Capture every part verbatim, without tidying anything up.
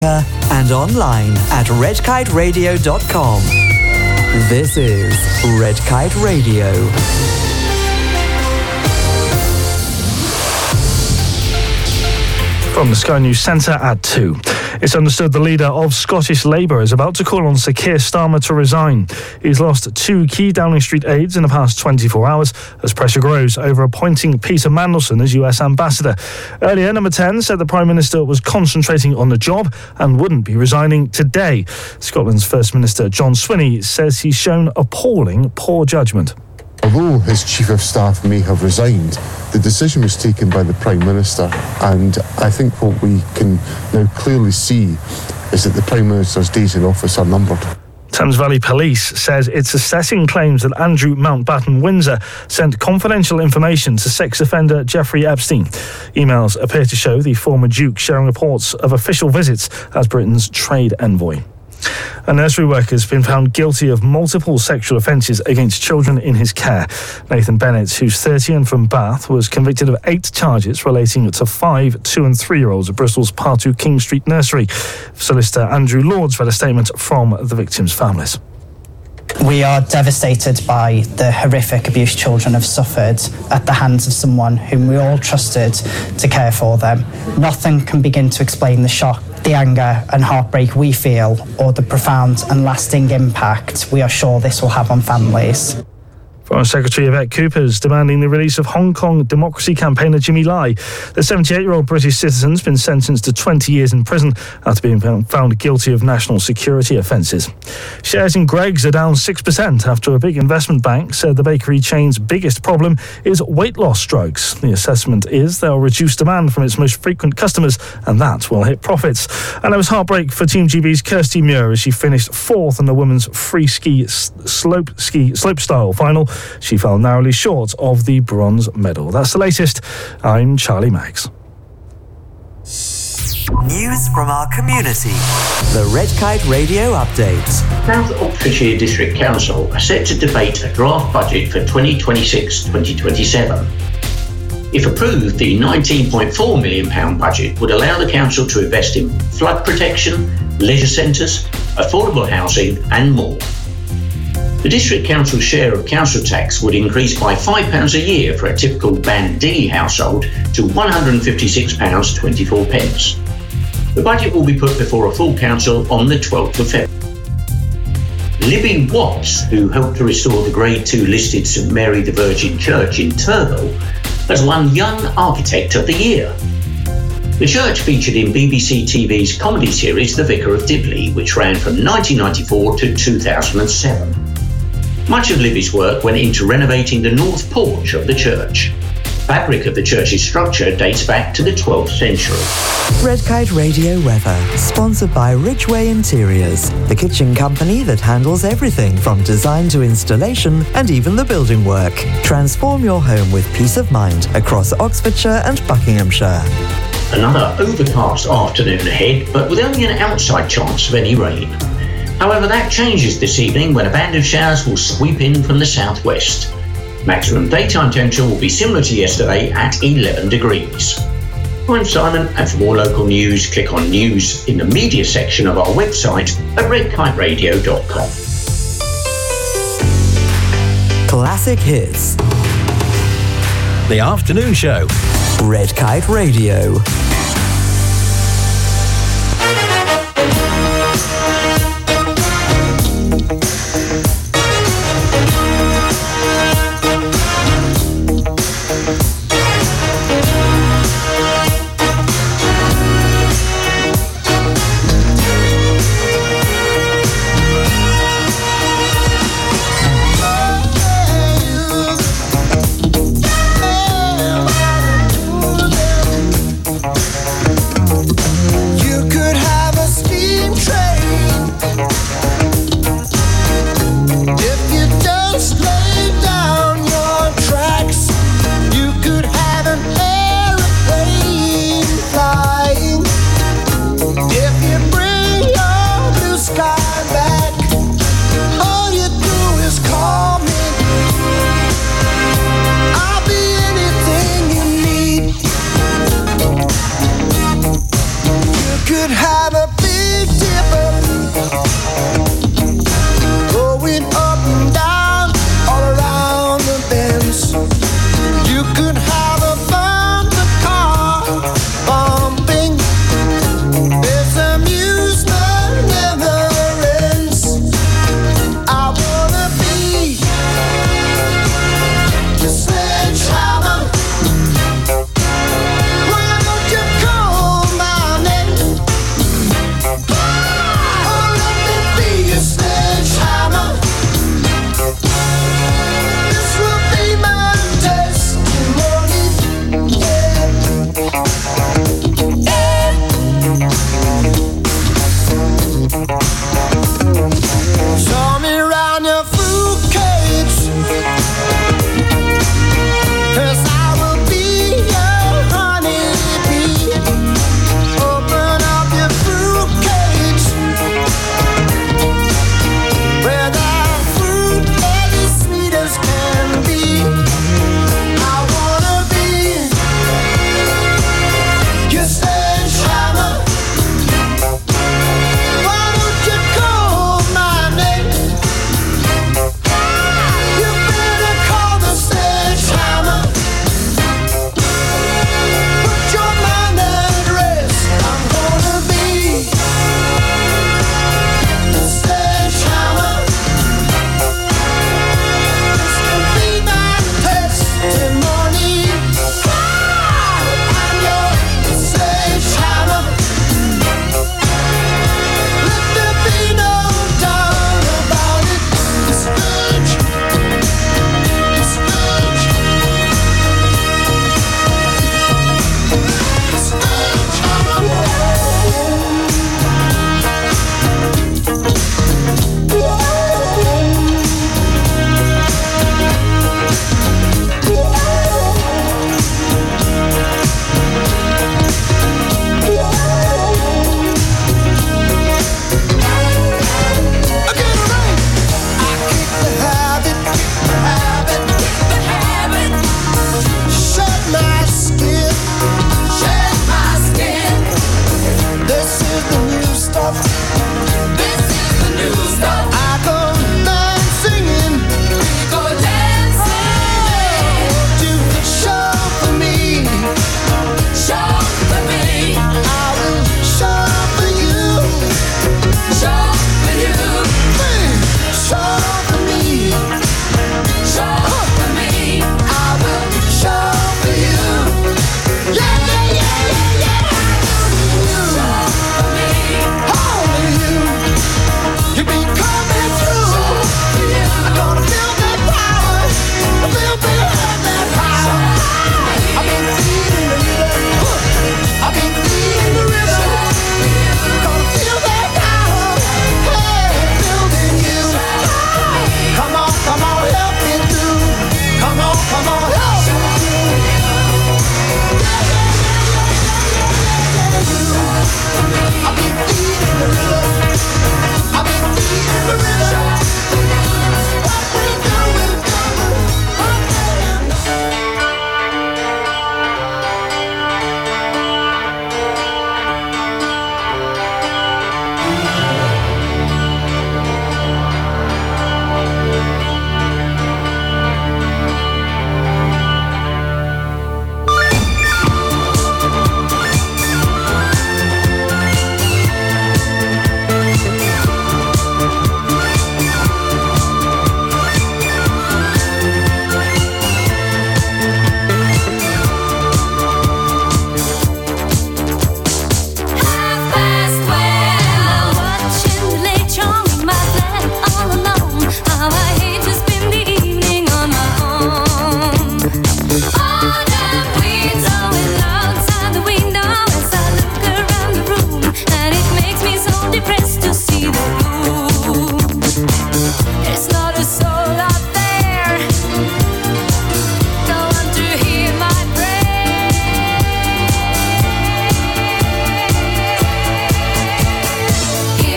and online at red kite radio dot com. This is Red Kite Radio. From the Sky News Centre at two. It's understood the leader of Scottish Labour is about to call on Sir Keir Starmer to resign. He's lost two key Downing Street aides in the past twenty-four hours as pressure grows over appointing Peter Mandelson as U S Ambassador. Earlier, Number ten said the Prime Minister was concentrating on the job and wouldn't be resigning today. Scotland's First Minister John Swinney says he's shown appalling poor judgment. Although his Chief of Staff may have resigned, the decision was taken by the Prime Minister, and I think what we can now clearly see is that the Prime Minister's days in office are numbered. Thames Valley Police says it's assessing claims that Andrew Mountbatten Windsor sent confidential information to sex offender Jeffrey Epstein. Emails appear to show the former Duke sharing reports of official visits as Britain's trade envoy. A nursery worker has been found guilty of multiple sexual offences against children in his care. Nathan Bennett, who's thirty and from Bath, was convicted of eight charges relating to five two- and three-year-olds at Bristol's Partu King Street Nursery. Solicitor Andrew Lords read a statement from the victims' families. We are devastated by the horrific abuse children have suffered at the hands of someone whom we all trusted to care for them. Nothing can begin to explain the shock, the anger and heartbreak we feel, or the profound and lasting impact we are sure this will have on families. Foreign Secretary Yvette Cooper is demanding the release of Hong Kong democracy campaigner Jimmy Lai. The seventy-eight-year-old British citizen has been sentenced to twenty years in prison after being found guilty of national security offences. Shares in Greggs are down six percent after a big investment bank said the bakery chain's biggest problem is weight loss drugs. The assessment is they'll reduce demand from its most frequent customers, and that will hit profits. And there was heartbreak for Team G B's Kirsty Muir as she finished fourth in the women's free ski slope ski slopestyle final. She fell narrowly short of the bronze medal. That's the latest. I'm Charlie Maggs. News from our community. The Red Kite Radio Update. South Oxfordshire District Council are set to debate a draft budget for twenty twenty-six twenty twenty-seven. If approved, the nineteen point four million pounds budget would allow the council to invest in flood protection, leisure centres, affordable housing and more. The District Council's share of council tax would increase by five pounds a year for a typical Band D household to one hundred fifty-six pounds twenty-four. The budget will be put before a full council on the twelfth of February. Libby Watts, who helped to restore the Grade two listed St Mary the Virgin Church in Turville, has won Young Architect of the Year. The church featured in B B C T V's comedy series The Vicar of Dibley, which ran from nineteen ninety-four to two thousand seven. Much of Libby's work went into renovating the north porch of the church. Fabric of the church's structure dates back to the twelfth century. Red Kite Radio weather, sponsored by Ridgeway Interiors, the kitchen company that handles everything from design to installation and even the building work. Transform your home with peace of mind across Oxfordshire and Buckinghamshire. Another overcast afternoon ahead, but with only an outside chance of any rain. However, that changes this evening when a band of showers will sweep in from the southwest. Maximum daytime temperature will be similar to yesterday at eleven degrees. I'm Simon, and for more local news, click on News in the Media section of our website at red kite radio dot com. Classic hits. The afternoon show. Red Kite Radio.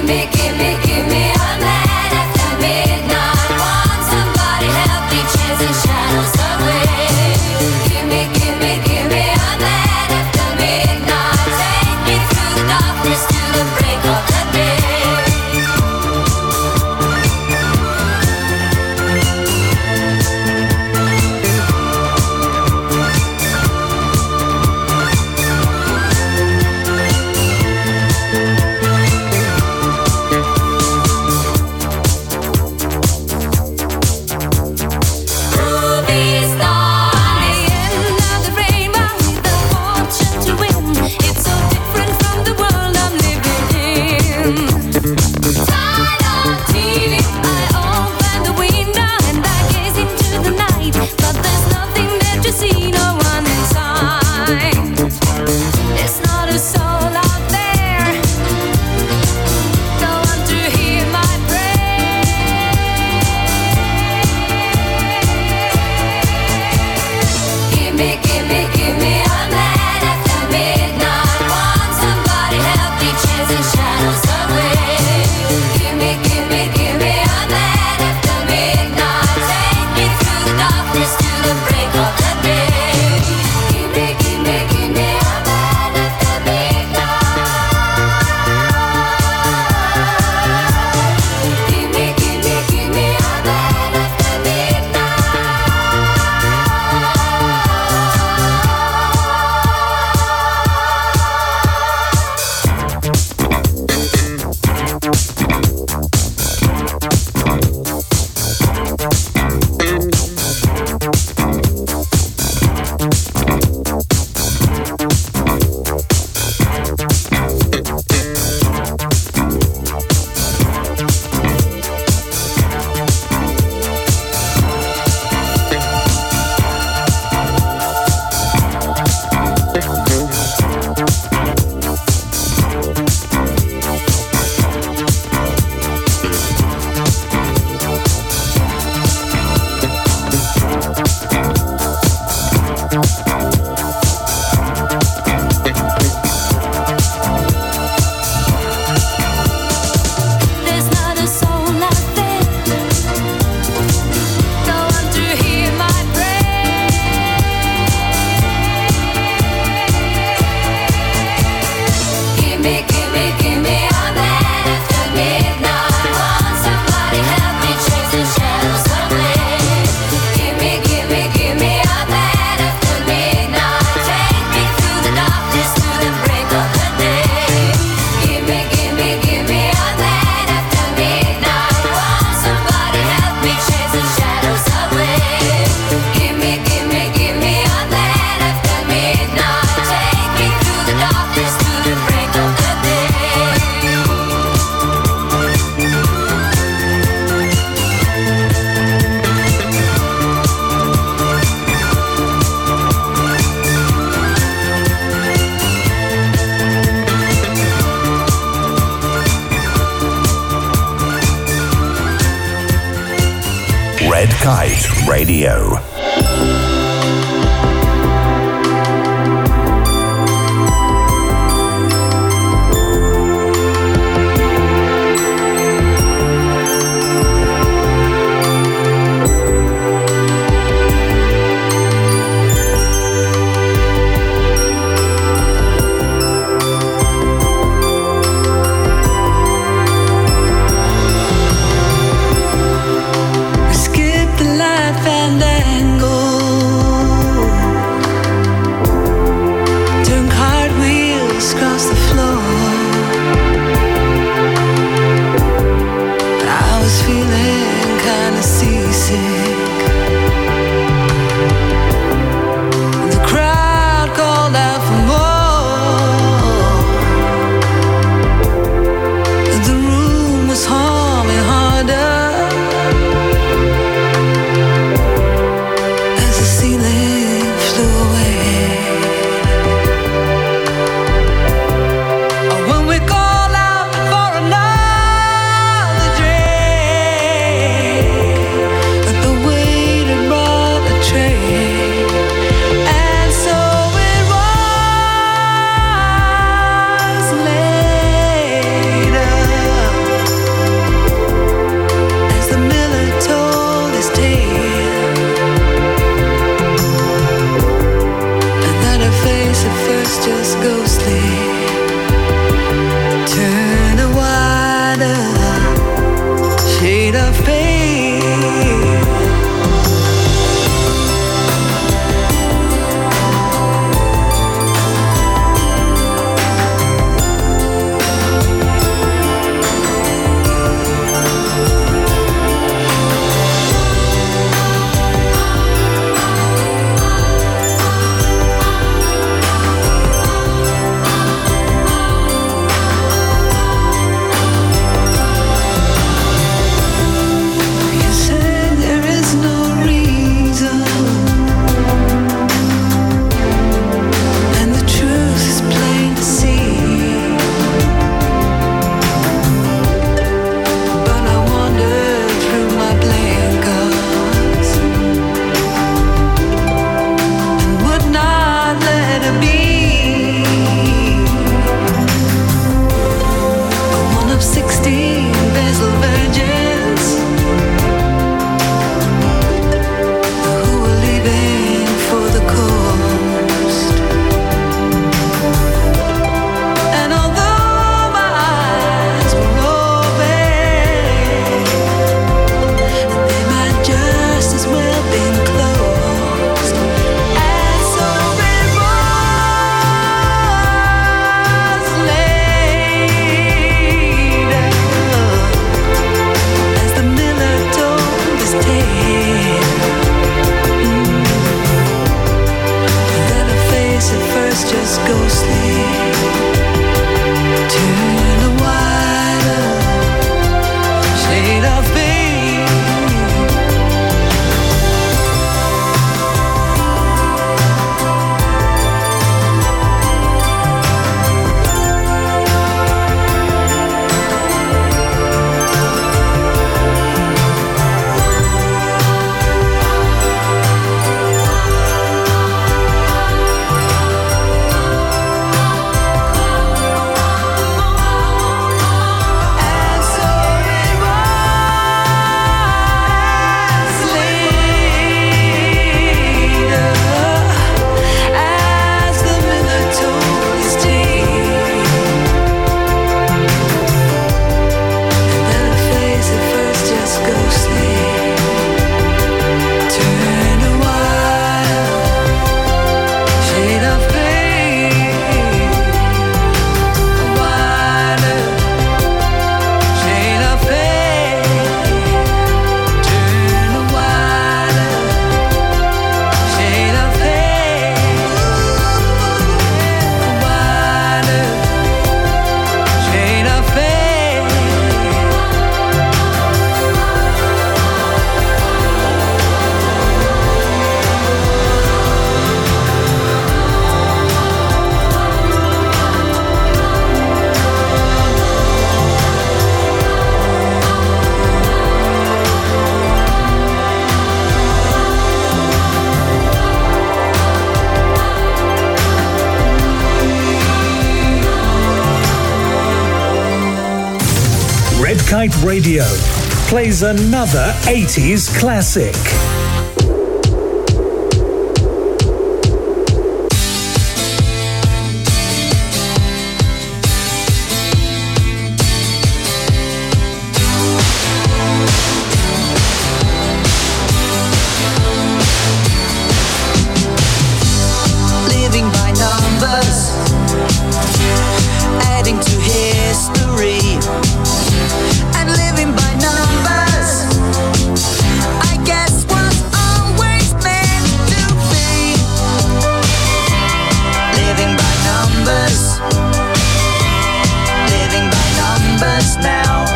Red Kite Radio. Skip the life and then Red Kite Radio plays another eighties classic. Living by numbers, adding to history, and living by numbers, I guess was always meant to be. Living by numbers, living by numbers now.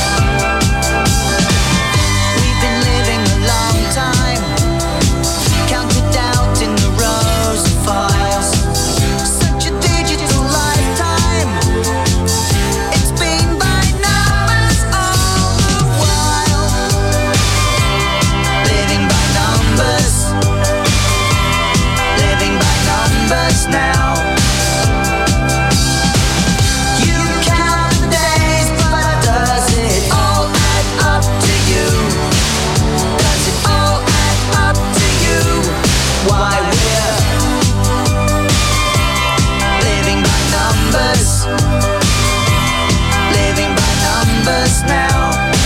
We've been living a long time, counted out in the rows of files. Such a digital lifetime. It's been by numbers all the while. Living by numbers, living by numbers now. You count the days, but does it all add up to you? Does it all add up to you? Why we're living by numbers, living by numbers now.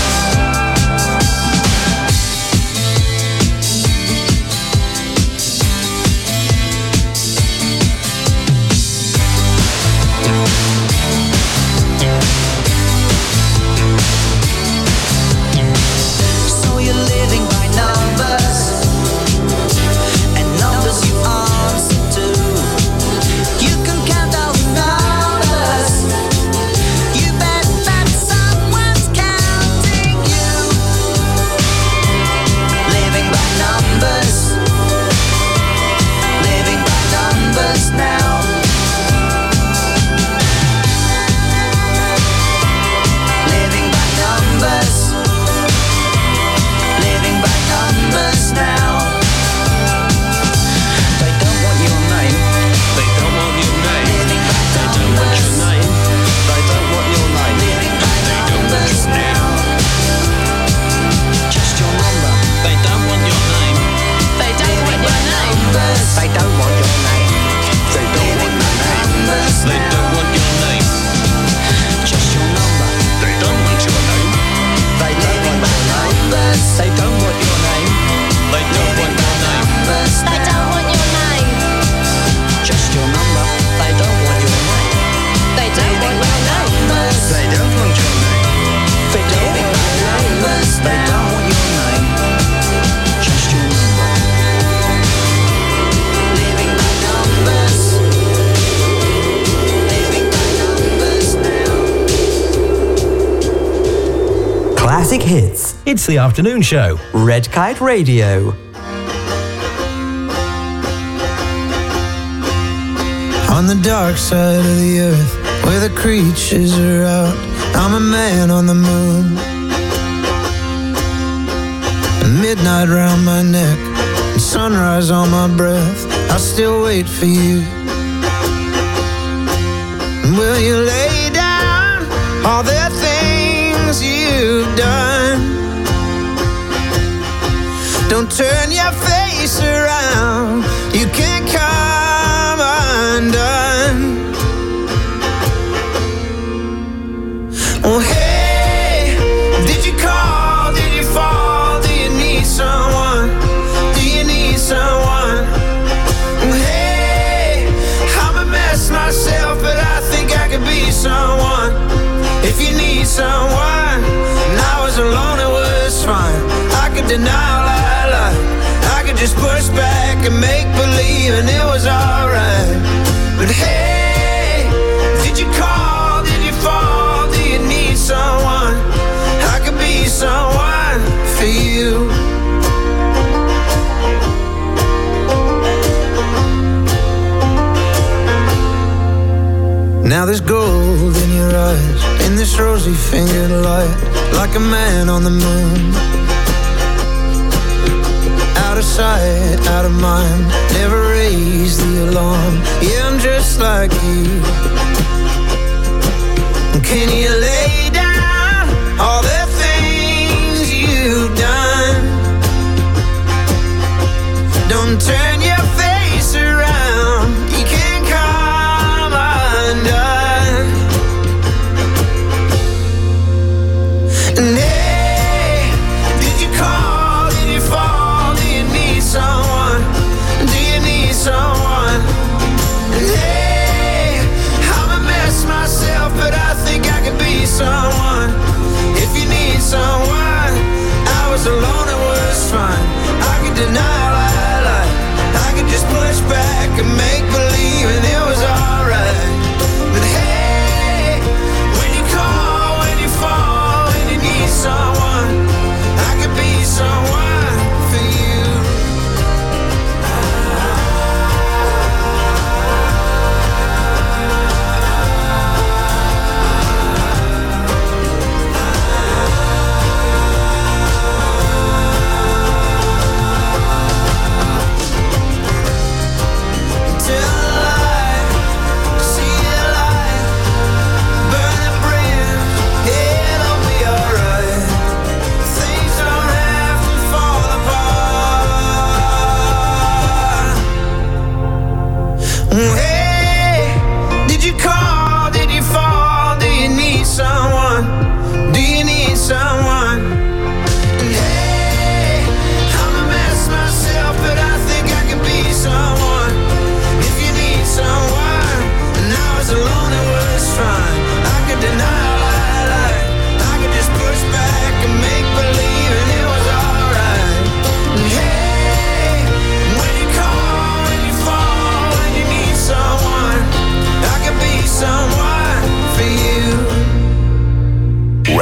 So you're living by numbers, and numbers you answer to. You can count all the numbers. You bet that someone's counting you. Living by numbers, living by numbers now. Living by numbers, living by numbers now. They don't want your name. They don't want your name. Living by numbers. They don't want your name. Living by numbers now. Just your number. They don't want your name. They don't want your name. They don't want your name. They don't want your name. They don't want your name. Just your number. They don't want your name. They don't want your name. They don't want your name. They don't want your name. They don't want your name. Just your number. They don't want your name. They don't want your name. They don't want your name. They don't want your name. They don't want your name. Just your number. Living by numbers. Living by numbers now. Classic hits. It's the afternoon show. Red Kite Radio. On the dark side of the earth, where the creatures are out, I'm a man on the moon. Midnight round my neck, and sunrise on my breath, I still wait for you. And will you lay down all the things you've done? Don't turn your face around, you can't come undone. Oh hey, did you call, did you fall, do you need someone, do you need someone? Oh hey, I'm a mess myself, but I think I could be someone. If you need someone, and I was alone it was fine. I could deny all I lied, I could just push back and make believe and it was alright. But hey, did you call, did you fall, do you need someone? I could be someone for you. Now there's gold in your eyes, in this rosy fingered light, like a man on the moon. Out of sight, out of mind, never raise the alarm. Yeah, I'm just like you. Can you lay down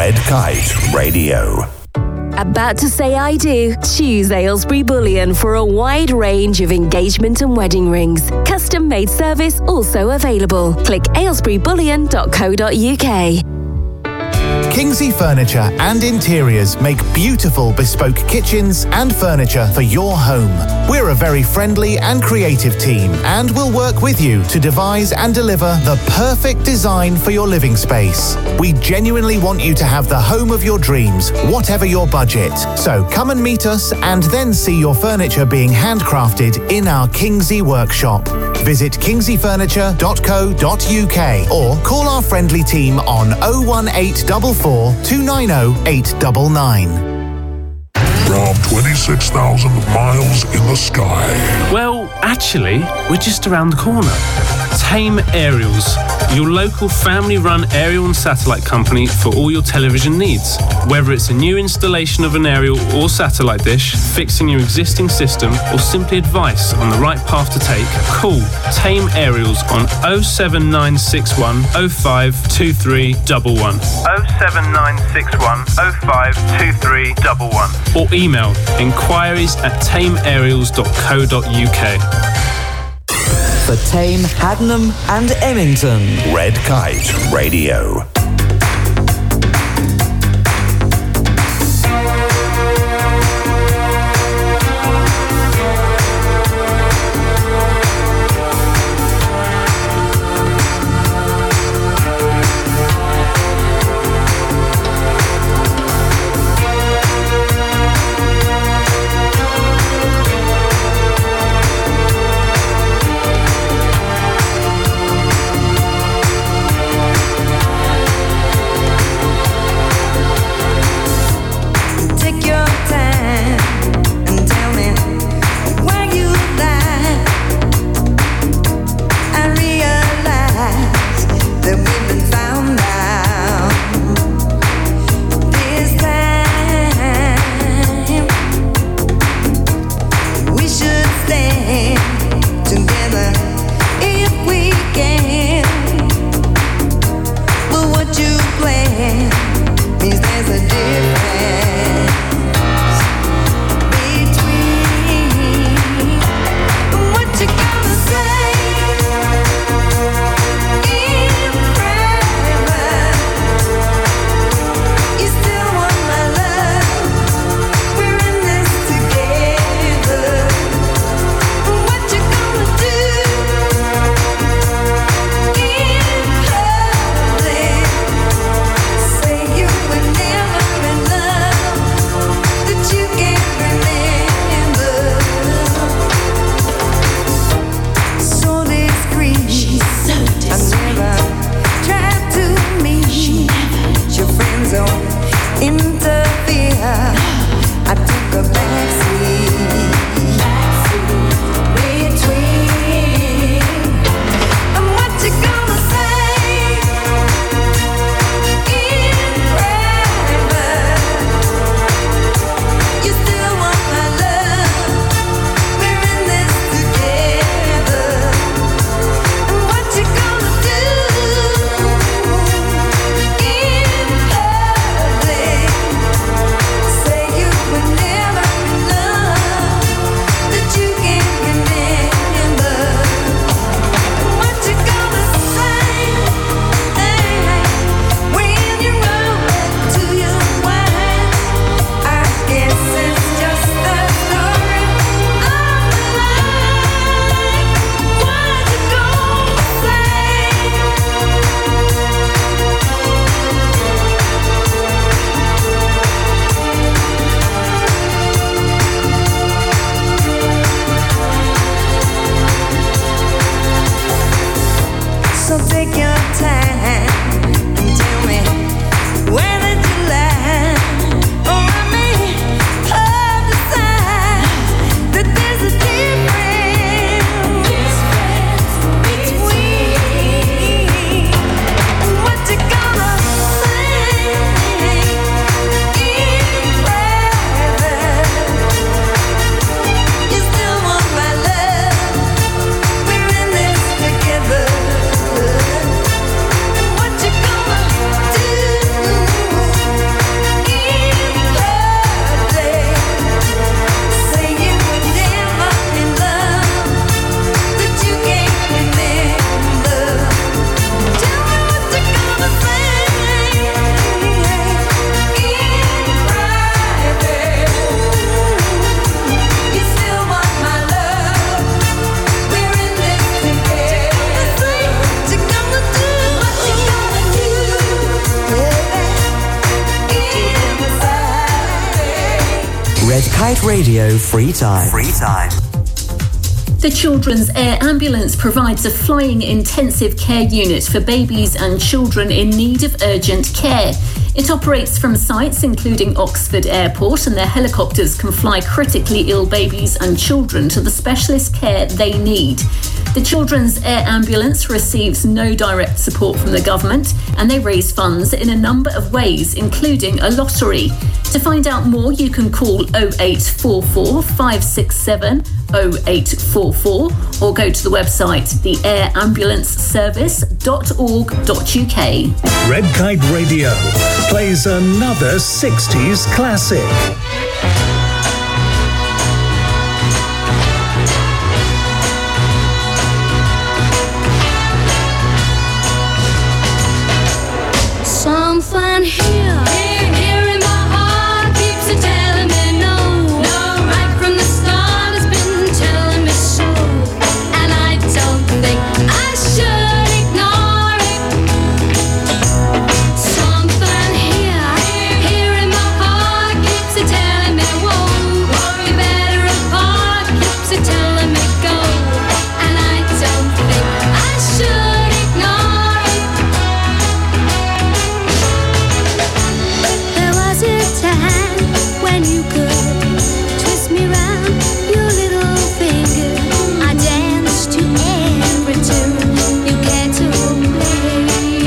Red Kite Radio. About to say I do? Choose Aylesbury Bullion for a wide range of engagement and wedding rings. Custom made service also available. Click aylesbury bullion dot co dot uk. Kingsley Furniture and Interiors make beautiful bespoke kitchens and furniture for your home. We're a very friendly and creative team and will work with you to devise and deliver the perfect design for your living space. We genuinely want you to have the home of your dreams, whatever your budget. So come and meet us and then see your furniture being handcrafted in our Kingsley workshop. Visit kingsley furniture dot co dot uk or call our friendly team on oh one eight four four, two nine oh, eight nine nine. From twenty-six thousand miles in the sky. Well, actually, we're just around the corner. Tame Aerials, your local family-run aerial and satellite company for all your television needs. Whether it's a new installation of an aerial or satellite dish, fixing your existing system, or simply advice on the right path to take, call Tame Aerials on oh seven nine six one oh five two three one one. oh seven nine six one oh five two three one one. Or email inquiries at tame aerials dot co dot uk. For Tame, Haddenham and Emmington. Red Kite Radio. Say Kite Radio Free Time. Free Time. The Children's Air Ambulance provides a flying intensive care unit for babies and children in need of urgent care. It operates from sites including Oxford Airport, and their helicopters can fly critically ill babies and children to the specialist care they need. The Children's Air Ambulance receives no direct support from the government, and they raise funds in a number of ways, including a lottery. To find out more, you can call oh eight four four, five six seven, oh eight four four or go to the website the air ambulance service dot org dot U K. Red Kite Radio plays another sixties classic. Something here, here, here in my heart keeps it telling me no, no. Right from the start it's been telling me so, and I don't think I should ignore it. Something here, here in my heart keeps it telling me whoa, whoa. You better apart keeps it telling me go, and I don't think I should ignore it. There was a time when you could twist me round your little finger. I danced to every tune you cared to play.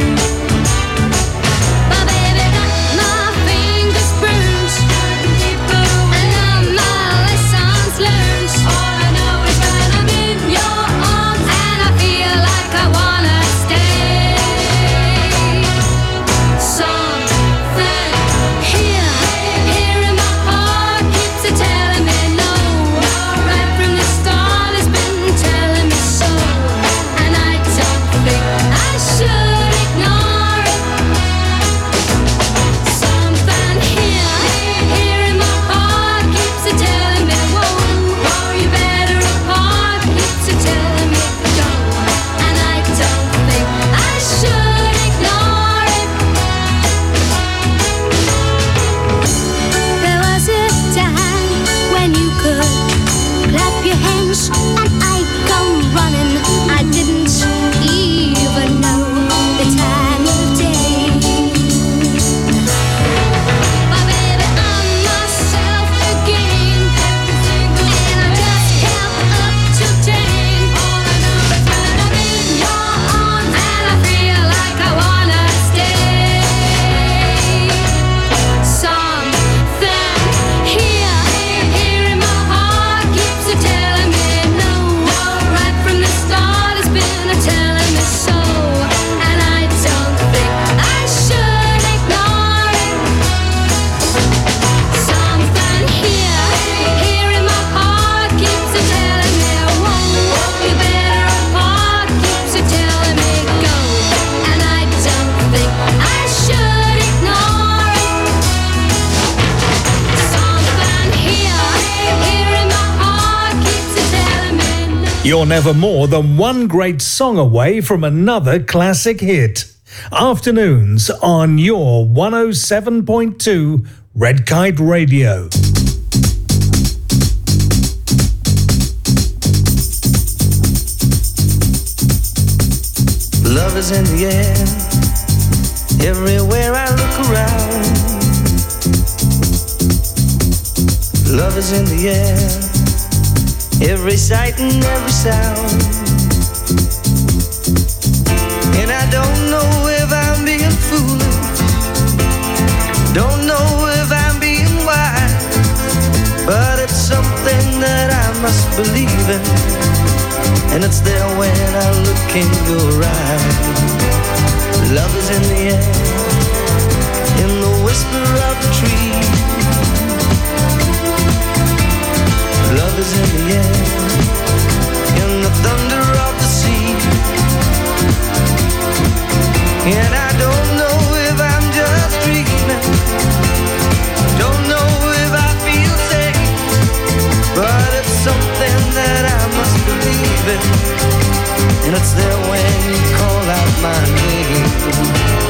But baby, got my fingers bruised, and now my lessons learned. All I know is when I'm in your arms, and I feel like I wanna stay. Something here, here in my heart keeps it telling me no. Right from the start it's been telling me so, and I don't think I should ignore it. Something here, here in my heart keeps it telling me whoa, whoa. You better apart keeps it telling me go, and I don't think I should ignore it. There was a time when you could clap your hands and I'd come running. I didn't even know the time of day. But baby, I'm myself again, and I just kept up to date. All I know is when I'm in your arms, and I feel like I wanna stay. Something here, here in my heart keeps it telling me no. Right from the start it's been a telling me so, and I don't think I should ignore it. Something here, here in my heart keeps it telling me whoa, you better apart keeps it telling me go, and I don't think I should ignore it. Something here, here in my heart keeps it telling me no. You're never more than one great song away from another classic hit. Afternoons on your one oh seven point two Red Kite Radio. Love is in the air, everywhere I look around. Love is in the air, every sight and every sound. And I don't know if I'm being foolish, don't know if I'm being wise, but it's something that I must believe in, and it's there when I look in your eyes. Love is in the air, in the whisper of the tree. Love is in the air, in the thunder of the sea. And I don't know if I'm just dreaming, don't know if I feel safe, but it's something that I must believe in, and it's there when you call out my name.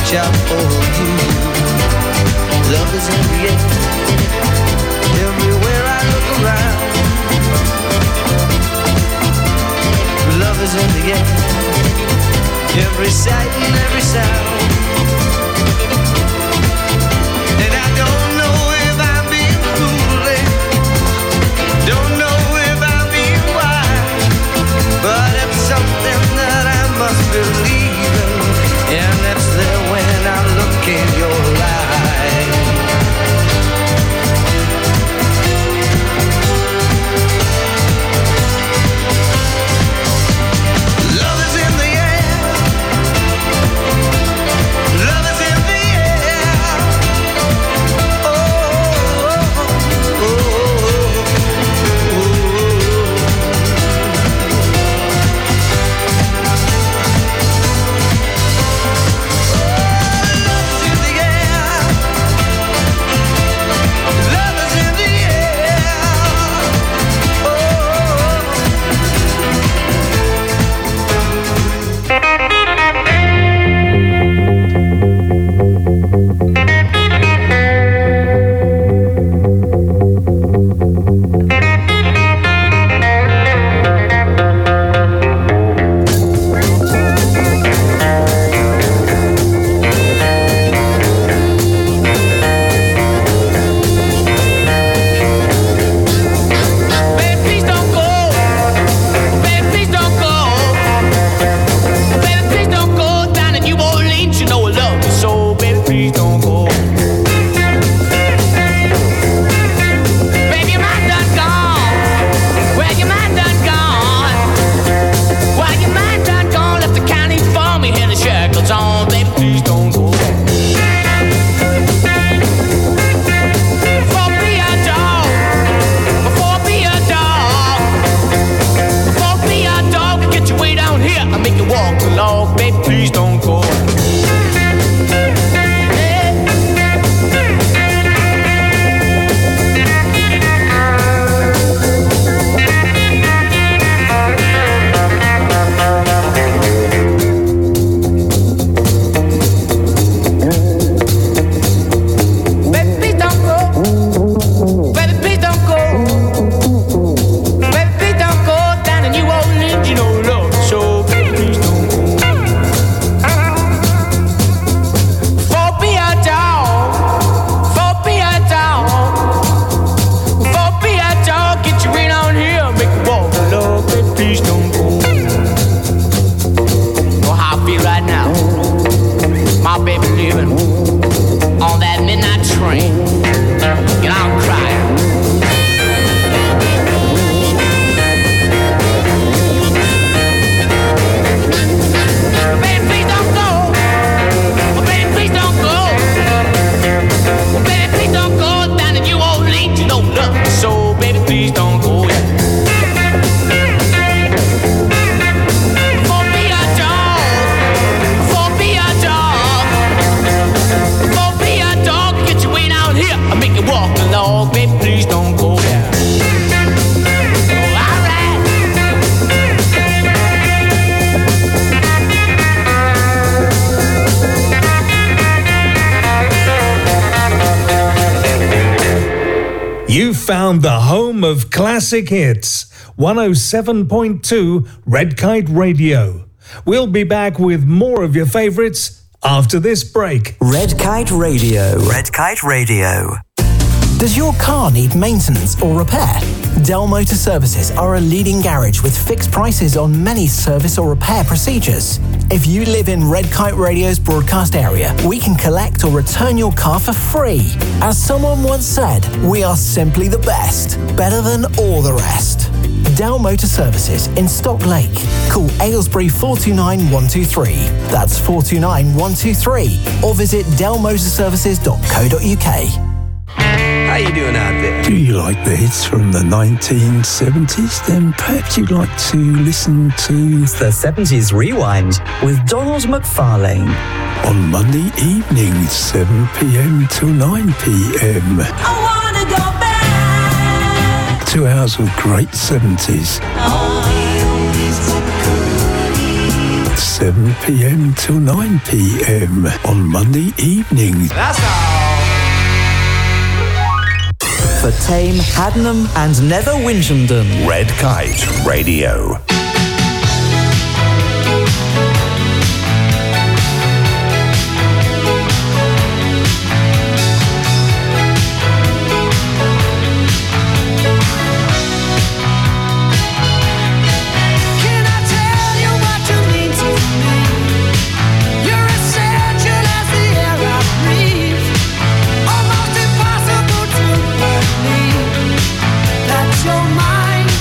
reach out for you. Love is in the air, everywhere I look around. Love is in the air, every sight and every sound. And I don't know if I'm being foolish, don't know if I'm being wise, but it's something that I must believe in, and it's there when I look in your eyes. Love is in the air, love is in the air. Oh, oh, oh, oh, oh. You found the home of classic hits, one oh seven point two Red Kite Radio. We'll be back with more of your favourites after this break. Red Kite Radio. Red Kite Radio. Does your car need maintenance or repair? Dell Motor Services are a leading garage with fixed prices on many service or repair procedures. If you live in Red Kite Radio's broadcast area, we can collect or return your car for free. As someone once said, we are simply the best, better than all the rest. Dell Motor Services in Stock Lake. Call Aylesbury four two nine, one two three. That's four two nine, one two three. Or visit dell motor services dot co dot uk. How you doing out there? Do you like the hits from the nineteen seventies? Then perhaps you'd like to listen to The seventies Rewind with Donald McFarlane. On Monday evenings, seven p.m. till nine p.m. I wanna go back. Two hours of great seventies. seven p.m. till nine p.m. on Monday evenings. That's all. For Tame, Haddenham and Nether Winchendon. Red Kite Radio. Your mind.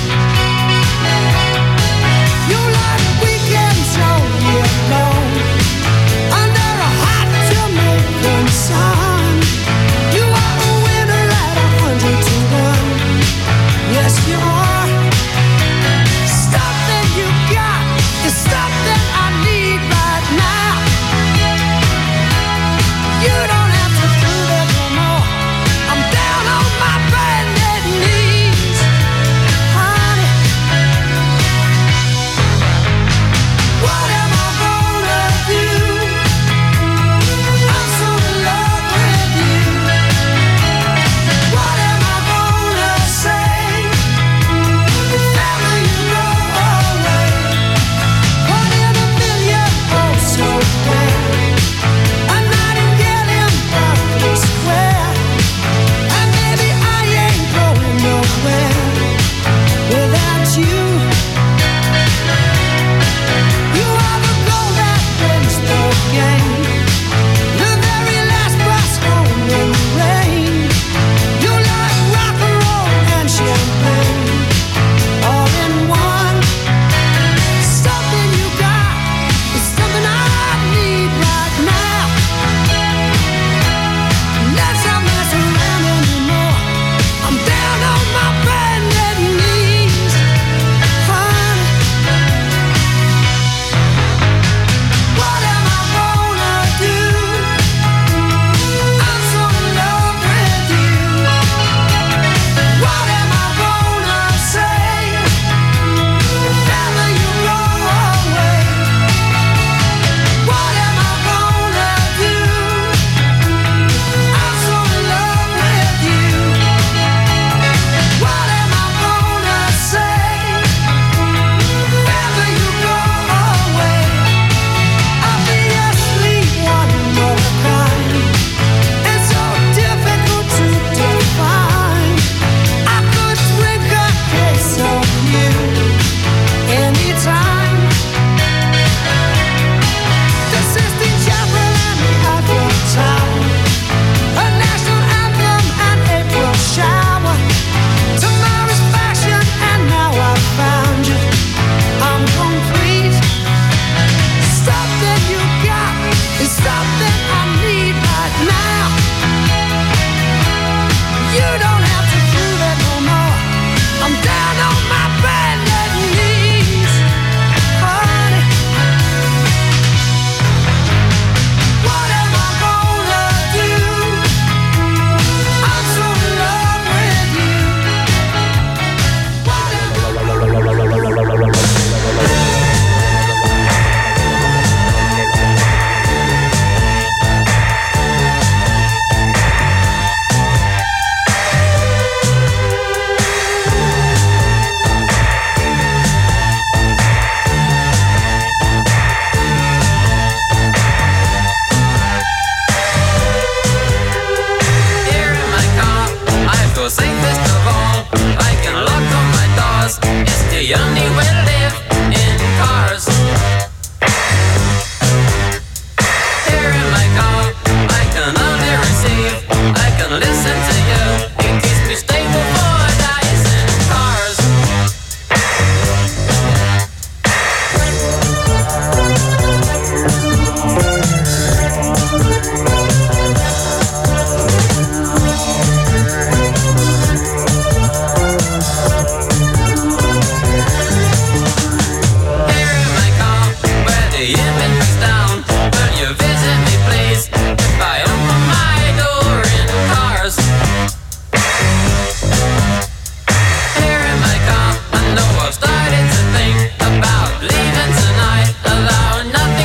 Although nothing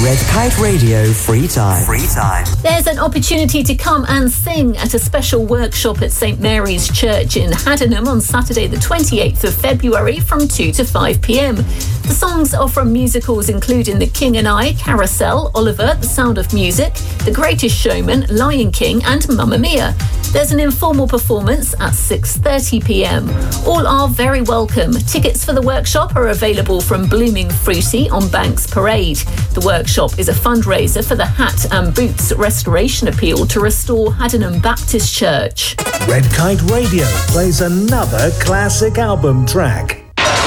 Red Kite Radio Free Time. Free Time. There's an opportunity to come and sing at a special workshop at St Mary's Church in Haddenham on Saturday the twenty-eighth of February from two to five p.m. The songs are from musicals including The King and I, Carousel, Oliver, The Sound of Music, The Greatest Showman, Lion King and Mamma Mia. There's an informal performance at six thirty p.m. All are very welcome. Tickets for the workshop are available from Blooming Fruity on Banks Parade. The workshop is a fundraiser for the Hat and Boots Restoration Appeal to restore Haddenham Baptist Church. Red Kite Radio plays another classic album track.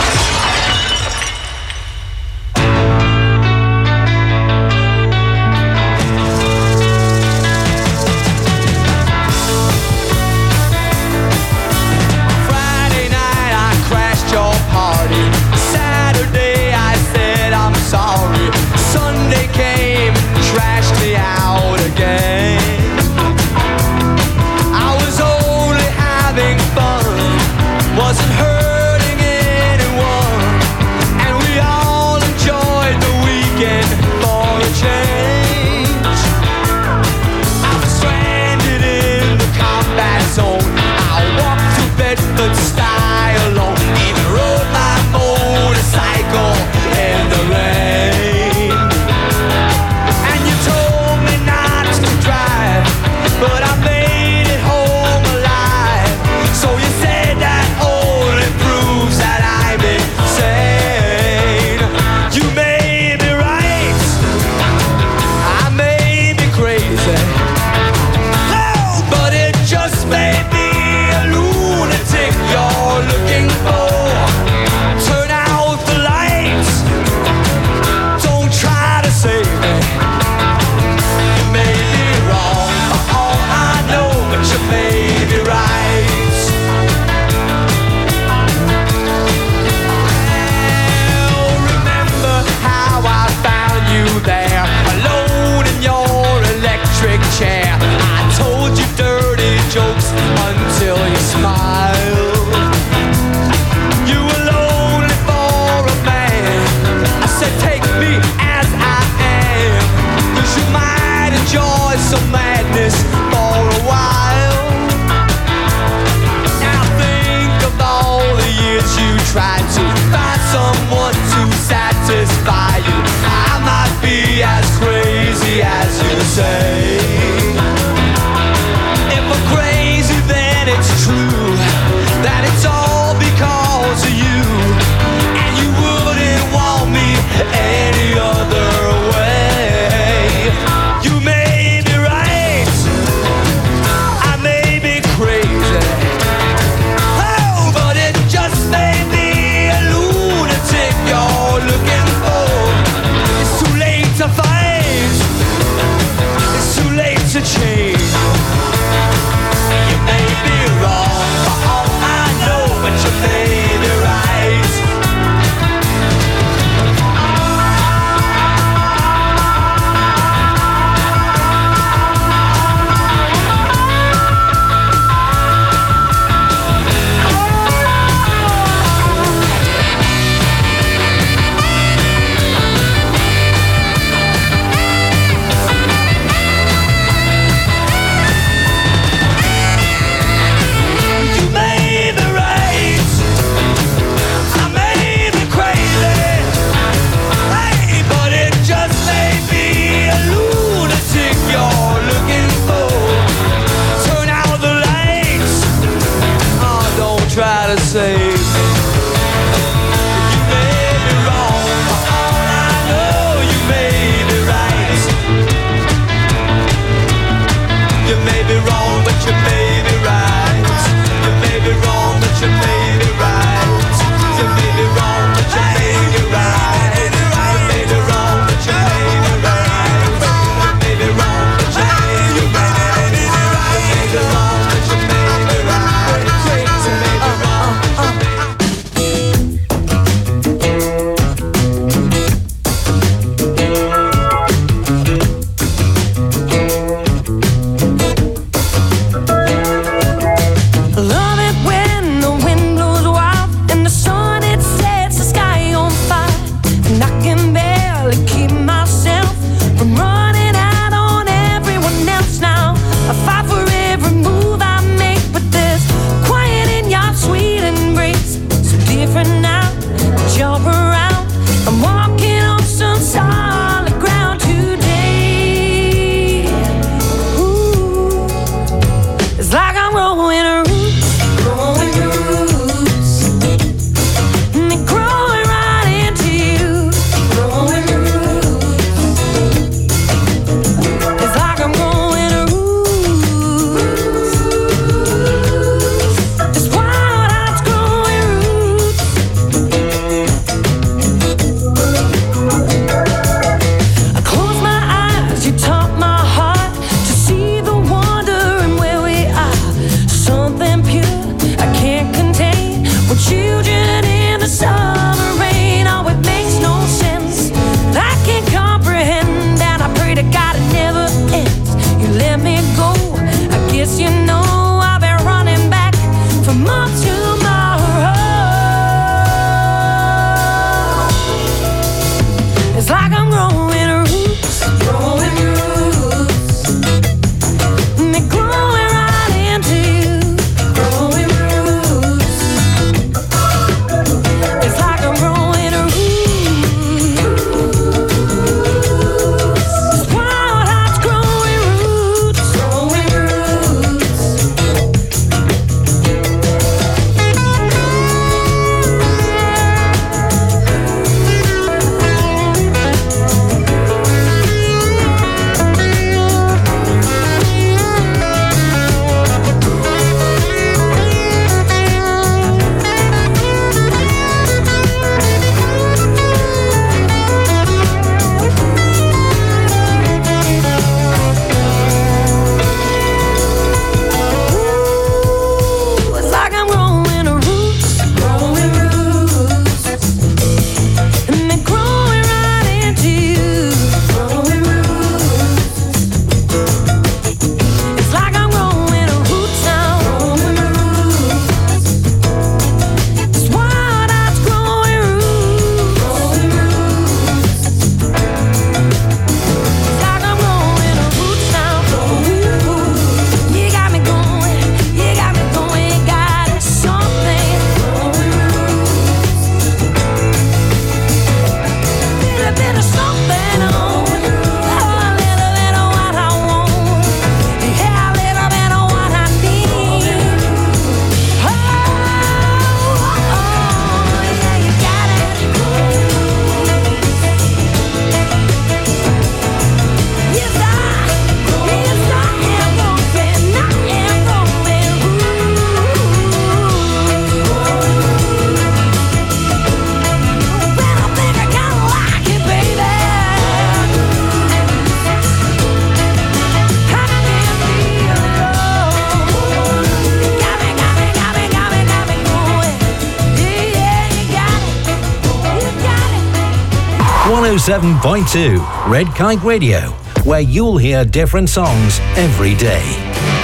Wasn't hurting anyone, and we all enjoyed the weekend for a change. I was stranded in the combat zone. I walked to Bedford style alone, even rode my motorcycle in the rain. And you told me not to drive, but I made it home alive. So you said that that I'm insane. You may be right, I may be crazy, oh, but it just may be a lunatic you're looking for. Turn out the lights, don't try to save me. You may be wrong for all I know, but you may be right. There, alone in your electric chair, I told you dirty jokes until you smiled. You were lonely for a man, I said take me as I am. oh seven point two Red Kite Radio, where you'll hear different songs every day.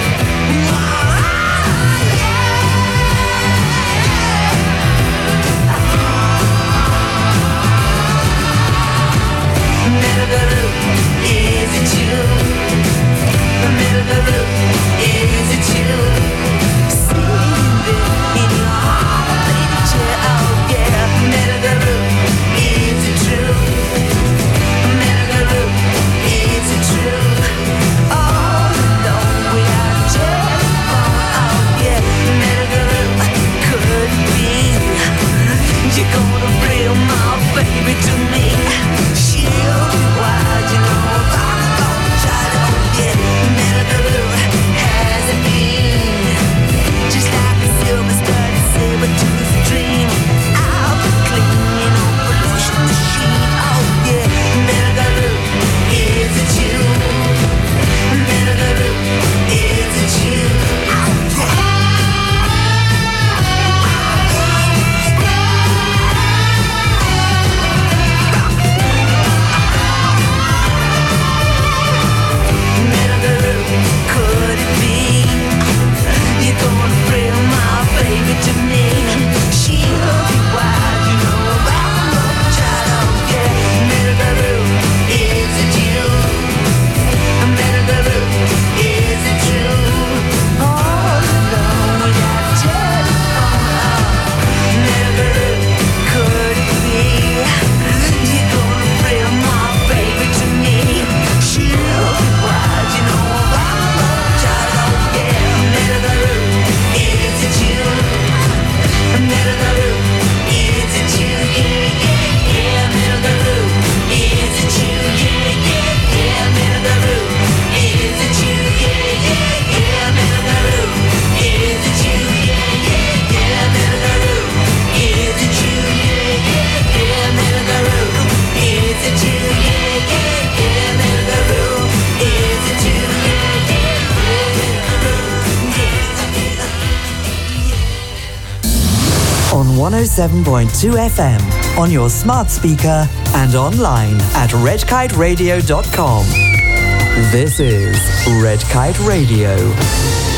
one oh seven point two F M, on your smart speaker and online at red kite radio dot com. This is Red Kite Radio.